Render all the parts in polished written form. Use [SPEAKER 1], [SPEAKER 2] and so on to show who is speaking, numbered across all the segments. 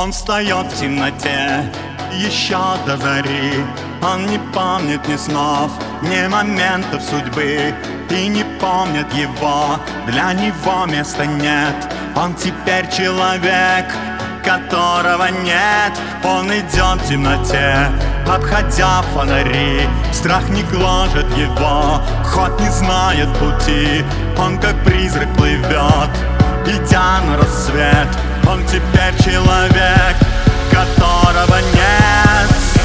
[SPEAKER 1] Он встает в темноте еще до зари. Он не помнит ни снов, ни моментов судьбы, и не помнит его, для него места нет. Он теперь человек, которого нет. Он идет в темноте, обходя фонари. Страх не гложет его, ход не знает пути. Он как призрак плывет, идя на рассвет. Он теперь человек, которого нет.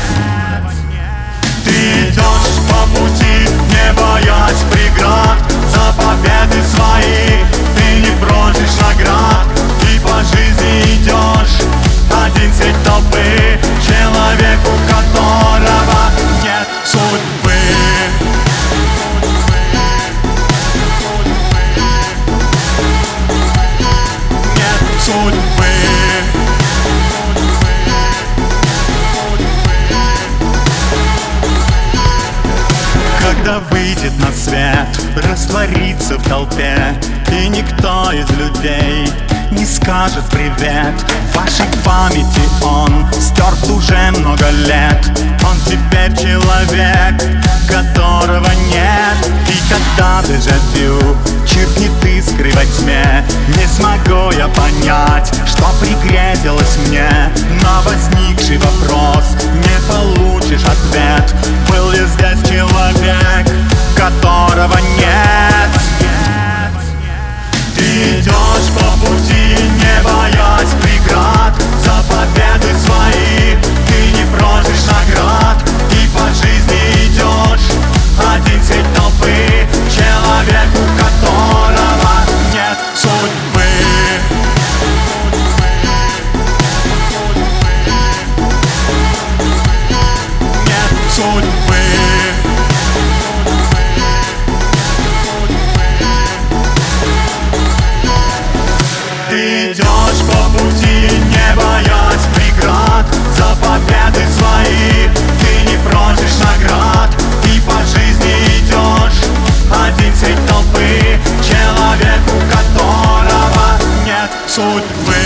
[SPEAKER 1] Ты идешь по пути, не боясь преград, за победы свои ты не просишь наград. И по жизни идешь один средь толпы, человек, у которого нет судьбы. Нет судьбы. Когда выйдет на свет, растворится в толпе, и никто из людей не скажет привет. В вашей памяти он стерт уже много лет. Он теперь человек, которого нет. И когда дежавю чиркнет искры во тьме, не смогу я понять, что пригрезилось мне. На возникший вопрос не получишь ответ. Был ли здесь человек, которого нет? Ты идешь по пути, не боясь преград, за победы свои ты не просишь наград. И по жизни идешь один средь толпы, человек, у которого нет судьбы. Нет судьбы. Ты идешь по пути, не боясь преград, за победы свои ты не просишь наград. И по жизни идешь один средь толпы, человек, у которого нет судьбы.